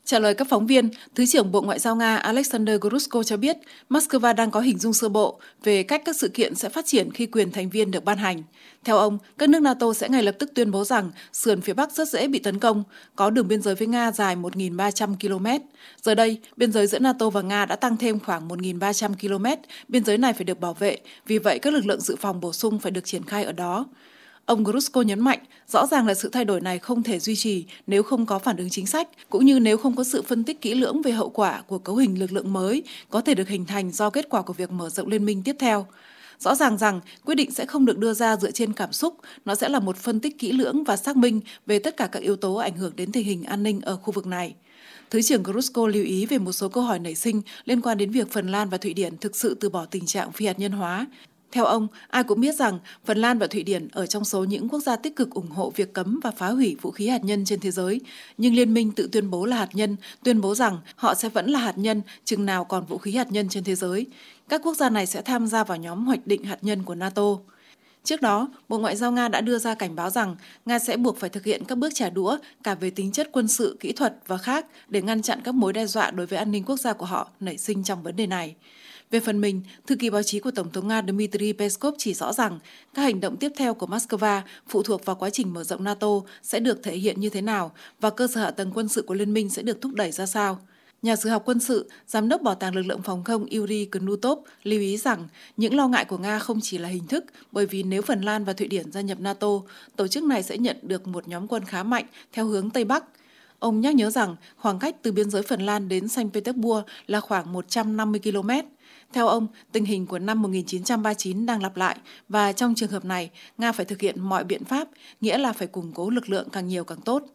Trả lời các phóng viên, Thứ trưởng Bộ Ngoại giao Nga Alexander Grushko cho biết Moscow đang có hình dung sơ bộ về cách các sự kiện sẽ phát triển khi quyền thành viên được ban hành. Theo ông, các nước NATO sẽ ngay lập tức tuyên bố rằng sườn phía Bắc rất dễ bị tấn công, có đường biên giới với Nga dài 1.300 km. Giờ đây, biên giới giữa NATO và Nga đã tăng thêm khoảng 1.300 km, biên giới này phải được bảo vệ, vì vậy các lực lượng dự phòng bổ sung phải được triển khai ở đó. Ông Grushko nhấn mạnh, rõ ràng là sự thay đổi này không thể duy trì nếu không có phản ứng chính sách, cũng như nếu không có sự phân tích kỹ lưỡng về hậu quả của cấu hình lực lượng mới có thể được hình thành do kết quả của việc mở rộng liên minh tiếp theo. Rõ ràng rằng quyết định sẽ không được đưa ra dựa trên cảm xúc, nó sẽ là một phân tích kỹ lưỡng và xác minh về tất cả các yếu tố ảnh hưởng đến tình hình an ninh ở khu vực này. Thứ trưởng Grushko lưu ý về một số câu hỏi nảy sinh liên quan đến việc Phần Lan và Thụy Điển thực sự từ bỏ tình trạng phi hạt nhân hóa. Theo ông, ai cũng biết rằng Phần Lan và Thụy Điển ở trong số những quốc gia tích cực ủng hộ việc cấm và phá hủy vũ khí hạt nhân trên thế giới, nhưng liên minh tự tuyên bố là hạt nhân, tuyên bố rằng họ sẽ vẫn là hạt nhân chừng nào còn vũ khí hạt nhân trên thế giới. Các quốc gia này sẽ tham gia vào nhóm hoạch định hạt nhân của NATO. Trước đó, Bộ Ngoại giao Nga đã đưa ra cảnh báo rằng Nga sẽ buộc phải thực hiện các bước trả đũa cả về tính chất quân sự, kỹ thuật và khác để ngăn chặn các mối đe dọa đối với an ninh quốc gia của họ nảy sinh trong vấn đề này. Về phần mình, thư ký báo chí của Tổng thống Nga Dmitry Peskov chỉ rõ rằng các hành động tiếp theo của Moscow phụ thuộc vào quá trình mở rộng NATO sẽ được thể hiện như thế nào và cơ sở hạ tầng quân sự của liên minh sẽ được thúc đẩy ra sao. Nhà sử học quân sự, Giám đốc Bảo tàng Lực lượng Phòng không Yuri Knutov lưu ý rằng những lo ngại của Nga không chỉ là hình thức, bởi vì nếu Phần Lan và Thụy Điển gia nhập NATO, tổ chức này sẽ nhận được một nhóm quân khá mạnh theo hướng Tây Bắc. Ông nhắc nhớ rằng khoảng cách từ biên giới Phần Lan đến Saint Petersburg là khoảng 150 km. Theo ông, tình hình của năm 1939 đang lặp lại và trong trường hợp này, Nga phải thực hiện mọi biện pháp, nghĩa là phải củng cố lực lượng càng nhiều càng tốt.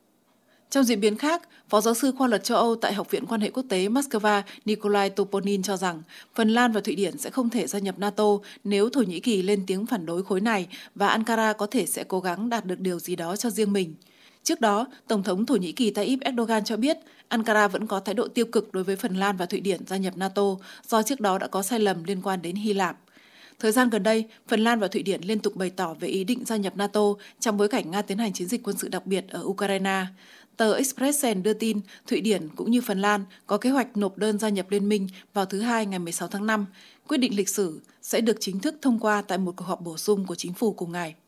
Trong diễn biến khác, Phó giáo sư khoa luật châu Âu tại Học viện Quan hệ Quốc tế Moscow Nikolai Toponin cho rằng Phần Lan và Thụy Điển sẽ không thể gia nhập NATO nếu Thổ Nhĩ Kỳ lên tiếng phản đối khối này và Ankara có thể sẽ cố gắng đạt được điều gì đó cho riêng mình. Trước đó, Tổng thống Thổ Nhĩ Kỳ Tayyip Erdogan cho biết Ankara vẫn có thái độ tiêu cực đối với Phần Lan và Thụy Điển gia nhập NATO do trước đó đã có sai lầm liên quan đến Hy Lạp. Thời gian gần đây, Phần Lan và Thụy Điển liên tục bày tỏ về ý định gia nhập NATO trong bối cảnh Nga tiến hành chiến dịch quân sự đặc biệt ở Ukraine. Tờ Expressen đưa tin Thụy Điển cũng như Phần Lan có kế hoạch nộp đơn gia nhập liên minh vào thứ Hai ngày 16 tháng 5. Quyết định lịch sử sẽ được chính thức thông qua tại một cuộc họp bổ sung của chính phủ cùng ngày.